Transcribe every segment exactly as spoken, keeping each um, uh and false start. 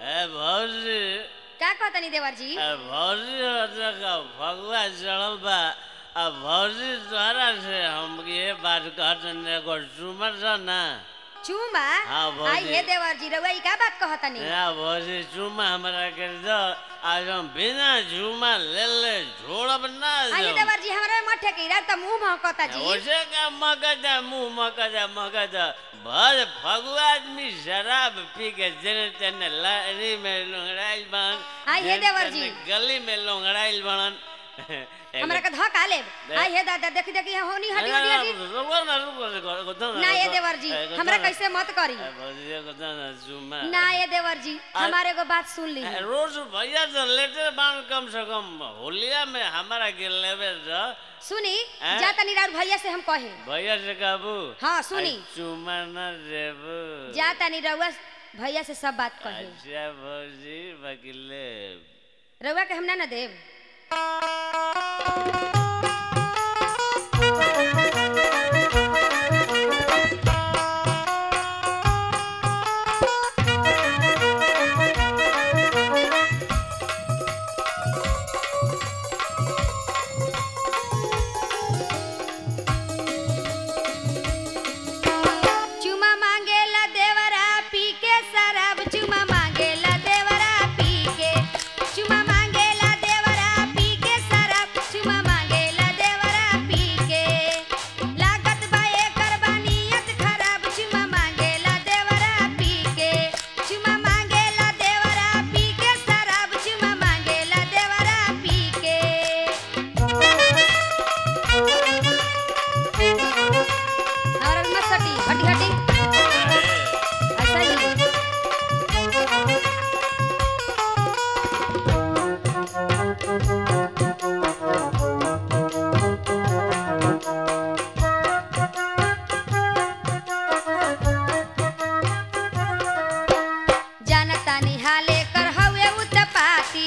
ए भौजी का कहतनी देवर जी? ए भौजी का भगवा चढ़ल बा आ भौजी तोहरा से हम ये बात कहतन एगो चुमर सा ना चूमा? हाँ भौजी। आई हे देवर जी रउआ ई का बात कहतनी? ना भौजी चुमा हमरा के दो आज हम बिना चुमा ले ले छोड़ब ना आई हे देवर जी हमरा मत ठेकीरा त मुंह महकता जी। ओसे का मगजा मुंह मगजा मगजा भर फगुआ आदमी शराब पी के जने तने लारी में लोंगड़ाइल बन आई हे देवर जी गली में लोंगड़ाइल बनन हमरा के धक्का लेब। आई हे दादा देखी देखी होनी हटी हटी हटी रुको ना रुको ना ना ये देवर जी हमरा कैसे मत करी भौजी को ना चुमा ना ये देवर जी हमारे को बात सुन ली। रोज भैया तो लेटर बांध कम से कम होलिया में हमारा के लेवे जो सुनी जा तनी राउर भैया से हम कहे भैया से कहबू हां सुनी चुमा ना देबू जा तनी रउआ भैया से सब बात कहे। अच्छा भौजी वकीले रउआ के हम ना ना देब। चुमा मांगेला देवरा पी के शराब चुमा मांगेला देवरा पी के चुमा मांगेला देवरा पी के शराब चुमा मांगेला देवरा पी के लागत बा एकर बानियत खराब चुमा मांगेला देवरा पी के चुमा मांगेला देवरा पी के शराब चुमा मांगेला देवरा पी के। और मत सटी हटी हटी ऐसा ही जानता निहाले कर हवे उत्पाती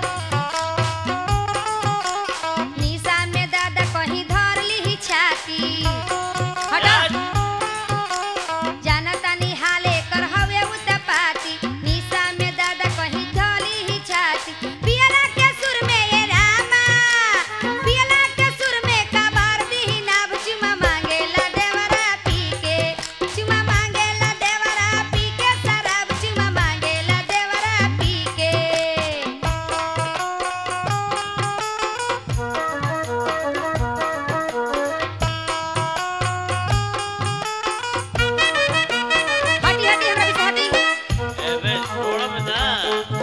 निशा में दादा कहीं धर ली छाती हटा जानता निहाले कर हवे उत्पाती निशा में दादा कहीं धली ही छाती पियला के सुर में ये रामा पियला के सुर में कबार दी नाभ चुमा मांगेला देवरा पी के चुमा मांगेला देवरा पी के शराब चुमा मांगेला देवरा पी के। हटी हटी हमरा पीछे हटी एबे छोड़ब ना